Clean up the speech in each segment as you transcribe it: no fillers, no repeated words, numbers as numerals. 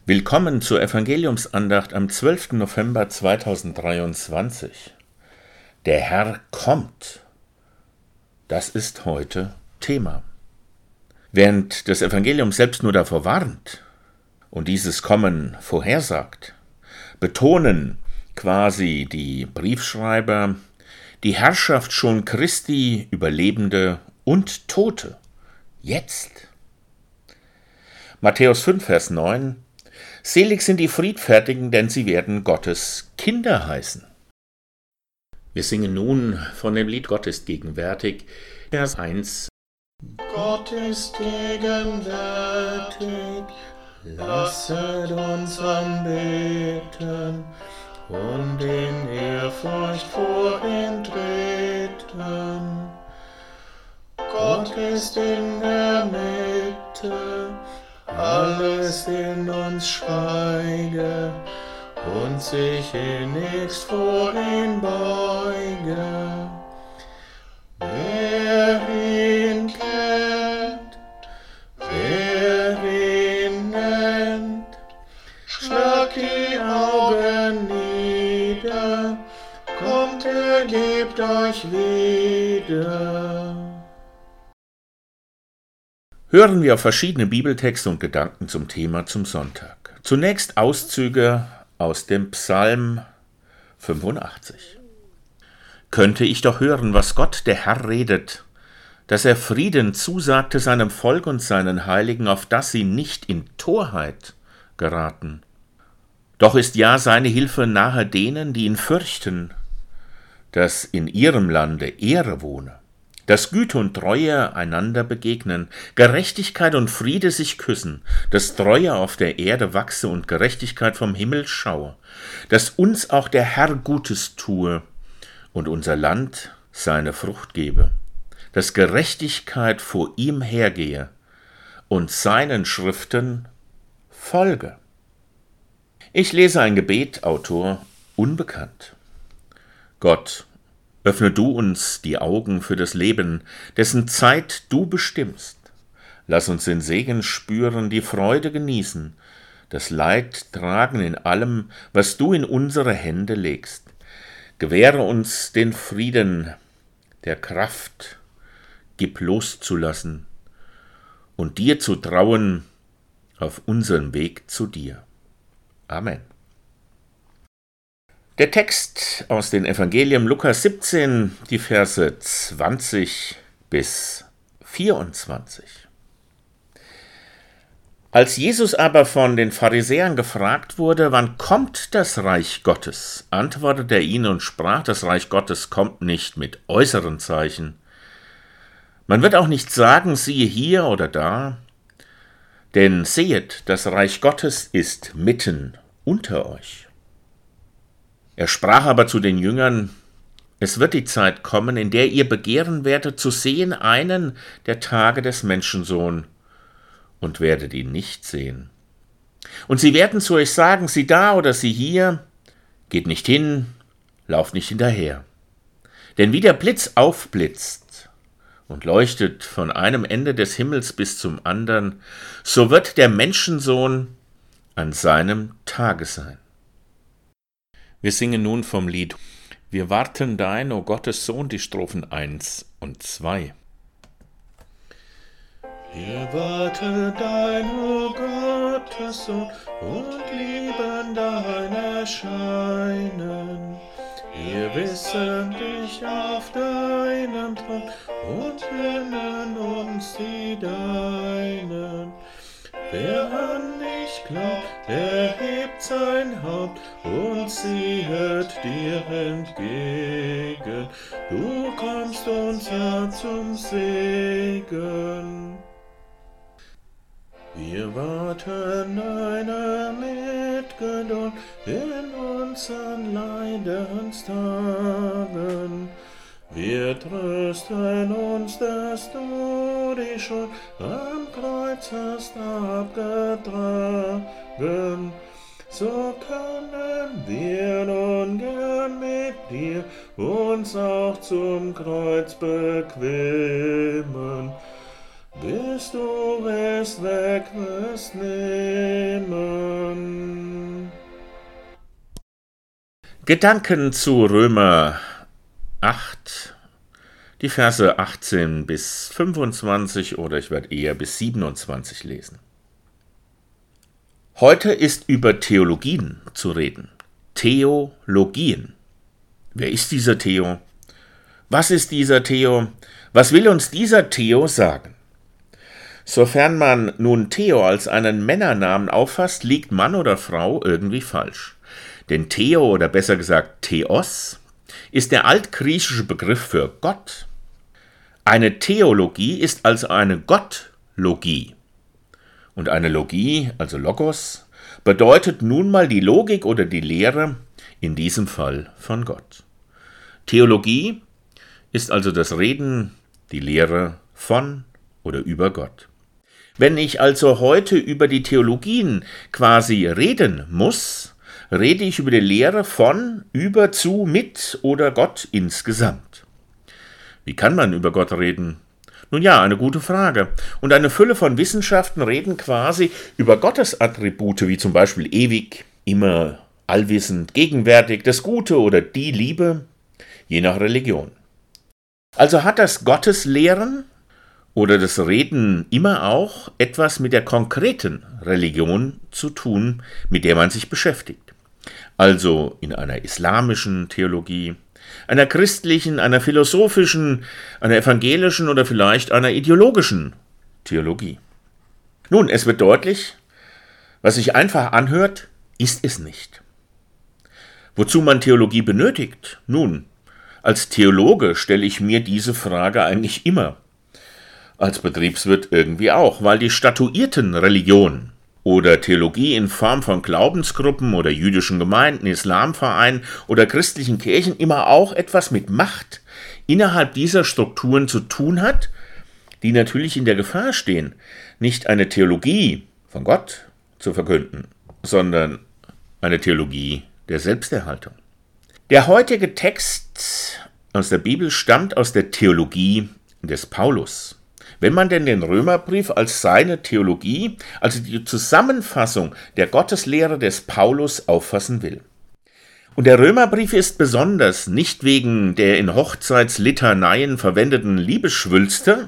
Willkommen zur Evangeliumsandacht am 12. November 2023. Der Herr kommt. Das ist heute Thema. Während das Evangelium selbst nur davor warnt und dieses Kommen vorhersagt, betonen quasi die Briefschreiber die Herrschaft schon Christi über Lebende und Tote. Jetzt. Matthäus 5, Vers 9: Selig sind die Friedfertigen, denn sie werden Gottes Kinder heißen. Wir singen nun von dem Lied Gott ist gegenwärtig, Vers 1. Gott ist gegenwärtig, lasset uns anbeten und in Ehrfurcht vor ihn treten. Gott ist in der Mitte, alles in uns schweige und sich innigst vor ihn beuge. Wer ihn kennt, wer ihn nennt, schlag die Augen nieder, kommt, ergebt euch wieder. Hören wir auf verschiedene Bibeltexte und Gedanken zum Thema zum Sonntag. Zunächst Auszüge aus dem Psalm 85. Könnte ich doch hören, was Gott, der Herr, redet, dass er Frieden zusagte seinem Volk und seinen Heiligen, auf dass sie nicht in Torheit geraten. Doch ist ja seine Hilfe nahe denen, die ihn fürchten, dass in ihrem Lande Ehre wohne, dass Güte und Treue einander begegnen, Gerechtigkeit und Friede sich küssen, dass Treue auf der Erde wachse und Gerechtigkeit vom Himmel schaue, dass uns auch der Herr Gutes tue und unser Land seine Frucht gebe, dass Gerechtigkeit vor ihm hergehe und seinen Schriften folge. Ich lese ein Gebet, Autor unbekannt. Gott, öffne du uns die Augen für das Leben, dessen Zeit du bestimmst. Lass uns den Segen spüren, die Freude genießen, das Leid tragen in allem, was du in unsere Hände legst. Gewähre uns den Frieden der Kraft, gib loszulassen und dir zu trauen auf unserem Weg zu dir. Amen. Der Text aus den Evangelien Lukas 17, die Verse 20 bis 24. Als Jesus aber von den Pharisäern gefragt wurde, wann kommt das Reich Gottes, antwortete er ihnen und sprach, das Reich Gottes kommt nicht mit äußeren Zeichen. Man wird auch nicht sagen, siehe hier oder da, denn sehet, das Reich Gottes ist mitten unter euch. Er sprach aber zu den Jüngern, es wird die Zeit kommen, in der ihr begehren werdet zu sehen einen der Tage des Menschensohn und werdet ihn nicht sehen. Und sie werden zu euch sagen, sieh da oder sieh hier, geht nicht hin, lauft nicht hinterher. Denn wie der Blitz aufblitzt und leuchtet von einem Ende des Himmels bis zum anderen, so wird der Menschensohn an seinem Tage sein. Wir singen nun vom Lied Wir warten dein, o Gottes Sohn, die Strophen 1 und 2. Wir warten dein, o Gottes Sohn, und lieben dein Erscheinen. Wir wissen dich auf deinem Thron und nennen uns die Deinen. Wer an dich glaubt, erhebt sein Haupt und siehet dir entgegen. Du kommst uns ja zum Segen. Wir warten deiner Mitgeduld in unseren Leidenstagen. Wir trösten uns, dass du die Schuld am Kreuz hast abgetragen. So können wir nun gern mit dir uns auch zum Kreuz bequemen, bis du es weg wirst nehmen. Gedanken zu Römer 8, die Verse 18 bis 25 oder ich werde eher bis 27 lesen. Heute ist über Theologien zu reden. Theologien. Wer ist dieser Theo? Was ist dieser Theo? Was will uns dieser Theo sagen? Sofern man nun Theo als einen Männernamen auffasst, liegt Mann oder Frau irgendwie falsch. Denn Theo oder besser gesagt Theos ist der altgriechische Begriff für Gott. Eine Theologie ist also eine Gottlogie. Und eine Logie, also Logos, bedeutet nun mal die Logik oder die Lehre, in diesem Fall von Gott. Theologie ist also das Reden, die Lehre von oder über Gott. Wenn ich also heute über die Theologien quasi reden muss, rede ich über die Lehre von, über, zu, mit oder Gott insgesamt. Wie kann man über Gott reden? Nun ja, eine gute Frage. Und eine Fülle von Wissenschaften reden quasi über Gottes Attribute, wie zum Beispiel ewig, immer, allwissend, gegenwärtig, das Gute oder die Liebe, je nach Religion. Also hat das Gotteslehren oder das Reden immer auch etwas mit der konkreten Religion zu tun, mit der man sich beschäftigt. Also in einer islamischen Theologie, einer christlichen, einer philosophischen, einer evangelischen oder vielleicht einer ideologischen Theologie. Nun, es wird deutlich, was sich einfach anhört, ist es nicht. Wozu man Theologie benötigt? Nun, als Theologe stelle ich mir diese Frage eigentlich immer. Als Betriebswirt irgendwie auch, weil die statuierten Religionen oder Theologie in Form von Glaubensgruppen oder jüdischen Gemeinden, Islamvereinen oder christlichen Kirchen immer auch etwas mit Macht innerhalb dieser Strukturen zu tun hat, die natürlich in der Gefahr stehen, nicht eine Theologie von Gott zu verkünden, sondern eine Theologie der Selbsterhaltung. Der heutige Text aus der Bibel stammt aus der Theologie des Paulus. Wenn man denn den Römerbrief als seine Theologie, also die Zusammenfassung der Gotteslehre des Paulus auffassen will. Und der Römerbrief ist besonders nicht wegen der in Hochzeitslitaneien verwendeten Liebesschwülste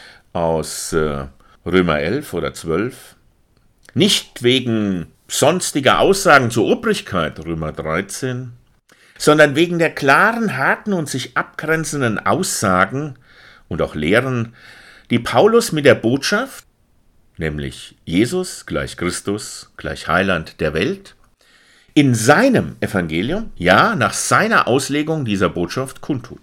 aus Römer 11 oder 12, nicht wegen sonstiger Aussagen zur Obrigkeit, Römer 13, sondern wegen der klaren, harten und sich abgrenzenden Aussagen und auch Lehren, die Paulus mit der Botschaft, nämlich Jesus gleich Christus gleich Heiland der Welt, in seinem Evangelium, ja, nach seiner Auslegung dieser Botschaft kundtut.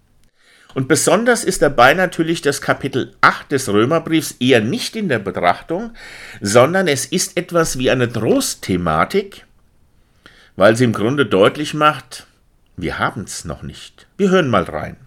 Und besonders ist dabei natürlich das Kapitel 8 des Römerbriefs eher nicht in der Betrachtung, sondern es ist etwas wie eine Trostthematik, weil sie im Grunde deutlich macht, wir haben es noch nicht. Wir hören mal rein.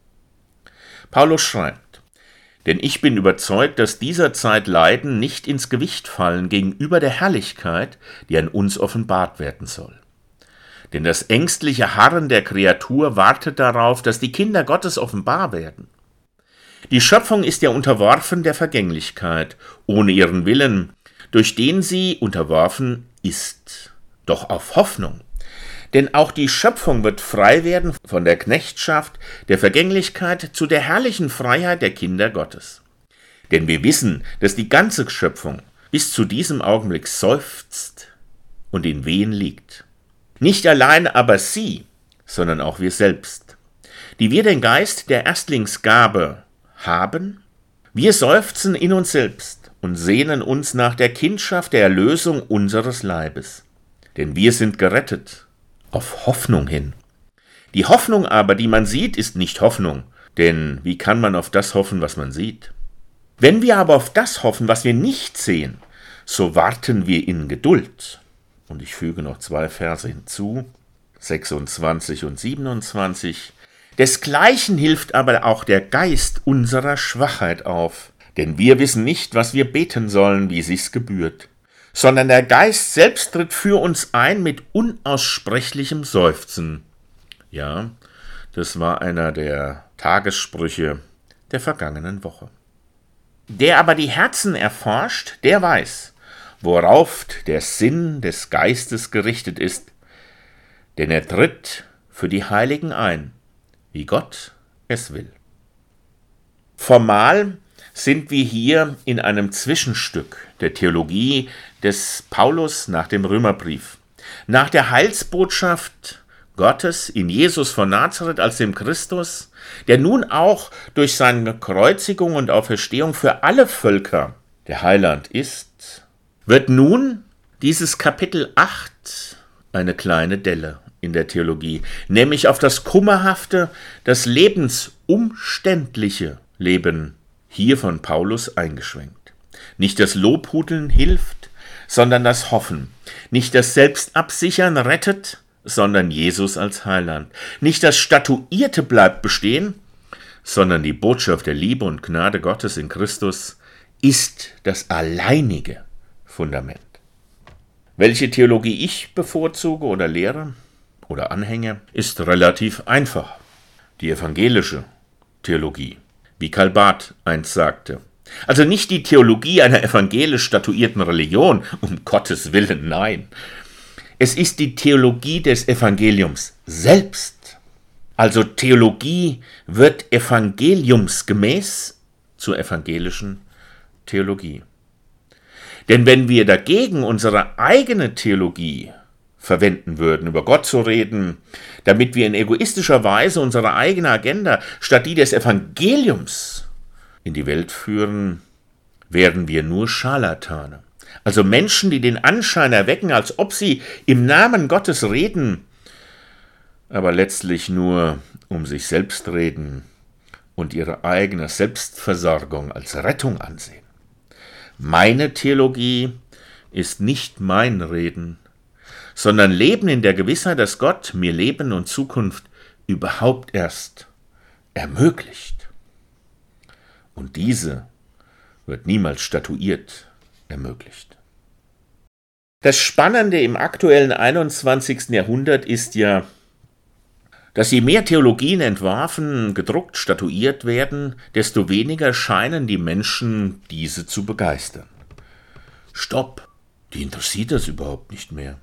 Paulus schreibt: Denn ich bin überzeugt, dass dieser Zeit Leiden nicht ins Gewicht fallen gegenüber der Herrlichkeit, die an uns offenbart werden soll. Denn das ängstliche Harren der Kreatur wartet darauf, dass die Kinder Gottes offenbar werden. Die Schöpfung ist ja unterworfen der Vergänglichkeit, ohne ihren Willen, durch den sie unterworfen ist. Doch auf Hoffnung. Denn auch die Schöpfung wird frei werden von der Knechtschaft, der Vergänglichkeit zu der herrlichen Freiheit der Kinder Gottes. Denn wir wissen, dass die ganze Schöpfung bis zu diesem Augenblick seufzt und in Wehen liegt. Nicht allein aber sie, sondern auch wir selbst, die wir den Geist der Erstlingsgabe haben, wir seufzen in uns selbst und sehnen uns nach der Kindschaft der Erlösung unseres Leibes. Denn wir sind gerettet auf Hoffnung hin. Die Hoffnung aber, die man sieht, ist nicht Hoffnung, denn wie kann man auf das hoffen, was man sieht? Wenn wir aber auf das hoffen, was wir nicht sehen, so warten wir in Geduld. Und ich füge noch 2 Verse hinzu, 26 und 27. Desgleichen hilft aber auch der Geist unserer Schwachheit auf, denn wir wissen nicht, was wir beten sollen, wie sich's gebührt, sondern der Geist selbst tritt für uns ein mit unaussprechlichem Seufzen. Ja, das war einer der Tagessprüche der vergangenen Woche. Der aber die Herzen erforscht, der weiß, worauf der Sinn des Geistes gerichtet ist, denn er tritt für die Heiligen ein, wie Gott es will. Formal sind wir hier in einem Zwischenstück der Theologie des Paulus nach dem Römerbrief. Nach der Heilsbotschaft Gottes in Jesus von Nazareth als dem Christus, der nun auch durch seine Kreuzigung und Auferstehung für alle Völker der Heiland ist, wird nun dieses Kapitel 8 eine kleine Delle in der Theologie, nämlich auf das kummerhafte, das lebensumständliche Leben hier von Paulus eingeschränkt. Nicht das Lobhudeln hilft, sondern das Hoffen. Nicht das Selbstabsichern rettet, sondern Jesus als Heiland. Nicht das Statuierte bleibt bestehen, sondern die Botschaft der Liebe und Gnade Gottes in Christus ist das alleinige Fundament. Welche Theologie ich bevorzuge oder lehre oder anhänge, ist relativ einfach. Die evangelische Theologie, wie Karl Barth einst sagte. Also nicht die Theologie einer evangelisch statuierten Religion, um Gottes Willen, nein. Es ist die Theologie des Evangeliums selbst. Also Theologie wird evangeliumsgemäß zur evangelischen Theologie. Denn wenn wir dagegen unsere eigene Theologie verwenden würden, über Gott zu reden, damit wir in egoistischer Weise unsere eigene Agenda statt die des Evangeliums in die Welt führen, werden wir nur Scharlatane. Also Menschen, die den Anschein erwecken, als ob sie im Namen Gottes reden, aber letztlich nur um sich selbst reden und ihre eigene Selbstversorgung als Rettung ansehen. Meine Theologie ist nicht mein Reden, sondern Leben in der Gewissheit, dass Gott mir Leben und Zukunft überhaupt erst ermöglicht. Und diese wird niemals statuiert ermöglicht. Das Spannende im aktuellen 21. Jahrhundert ist ja, dass je mehr Theologien entworfen, gedruckt, statuiert werden, desto weniger scheinen die Menschen diese zu begeistern. Stopp, die interessiert das überhaupt nicht mehr.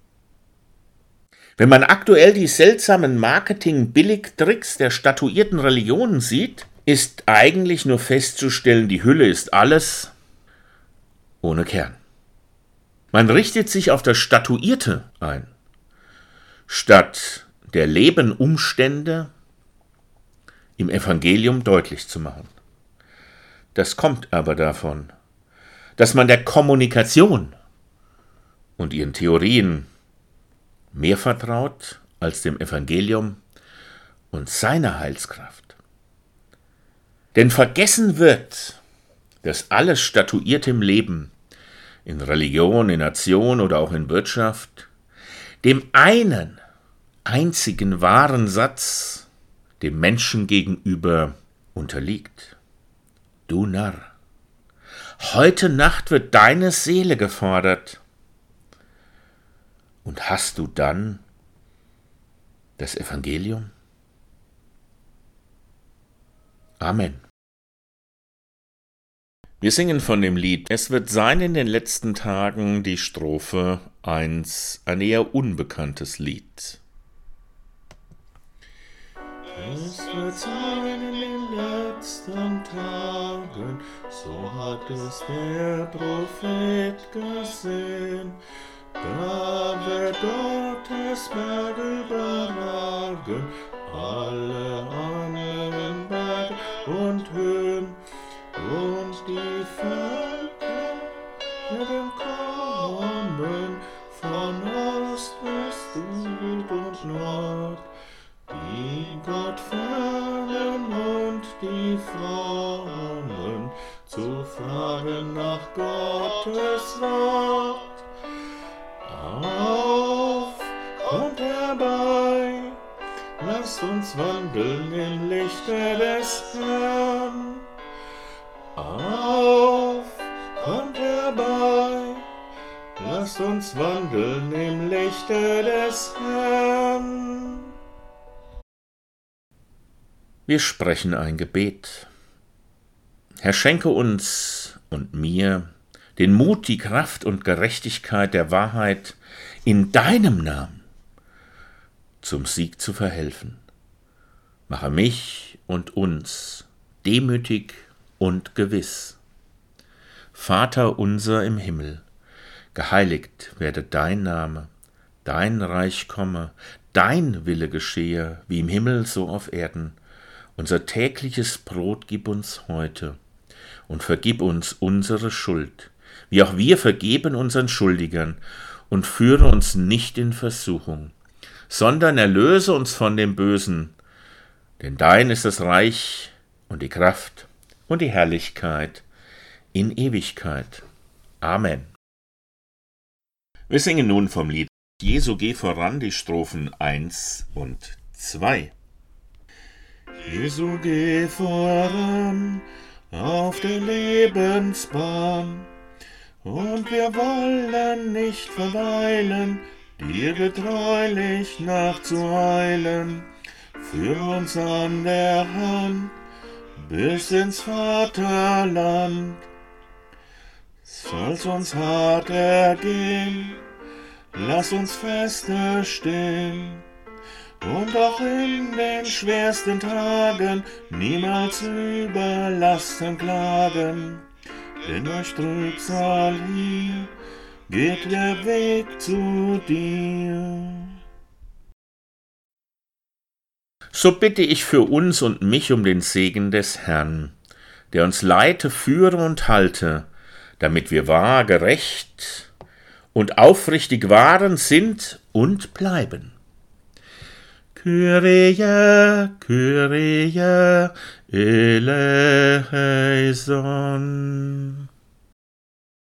Wenn man aktuell die seltsamen Marketing-Billigtricks der statuierten Religionen sieht, ist eigentlich nur festzustellen, die Hülle ist alles ohne Kern. Man richtet sich auf das Statuierte ein, statt der Lebenumstände im Evangelium deutlich zu machen. Das kommt aber davon, dass man der Kommunikation und ihren Theorien mehr vertraut als dem Evangelium und seiner Heilskraft. Denn vergessen wird, dass alles Statuierte im Leben, in Religion, in Nation oder auch in Wirtschaft, dem einen einzigen wahren Satz dem Menschen gegenüber unterliegt. Du Narr, heute Nacht wird deine Seele gefordert. Und hast du dann das Evangelium? Amen. Wir singen von dem Lied Es wird sein in den letzten Tagen, die Strophe 1, ein eher unbekanntes Lied. Es wird sein in den letzten Tagen, so hat es der Prophet gesehen. Da wird Gottes Berg überragen, alle anderen Berge und Höhen, und die Völker werden kommen, von Ost, West, Süd und Nord, die Gott fernen und die Frommen, zu fragen nach Gottes Wort. Auf, kommt herbei, lasst uns wandeln im Lichte des Herrn. Auf, kommt herbei, lasst uns wandeln im Lichte des Herrn. Wir sprechen ein Gebet. Herr, schenke uns und mir den Mut, die Kraft und Gerechtigkeit der Wahrheit in deinem Namen zum Sieg zu verhelfen. Mache mich und uns demütig und gewiss. Vater unser im Himmel, geheiligt werde dein Name, dein Reich komme, dein Wille geschehe, wie im Himmel so auf Erden. Unser tägliches Brot gib uns heute und vergib uns unsere Schuld, wie auch wir vergeben unseren Schuldigern, und führe uns nicht in Versuchung, sondern erlöse uns von dem Bösen, denn dein ist das Reich und die Kraft und die Herrlichkeit in Ewigkeit. Amen. Wir singen nun vom Lied Jesu geh voran die Strophen 1 und 2. Jesu geh voran auf der Lebensbahn, und wir wollen nicht verweilen, dir getreulich nachzueilen. Führ uns an der Hand bis ins Vaterland. Soll's uns hart ergehen, lass uns feste stehen, und auch in den schwersten Tagen niemals über Lasten klagen. Denn durch Trübsal hier geht der Weg zu dir. So bitte ich für uns und mich um den Segen des Herrn, der uns leite, führe und halte, damit wir wahr, gerecht und aufrichtig waren, sind und bleiben. Kyrie, Kyrie, eleison.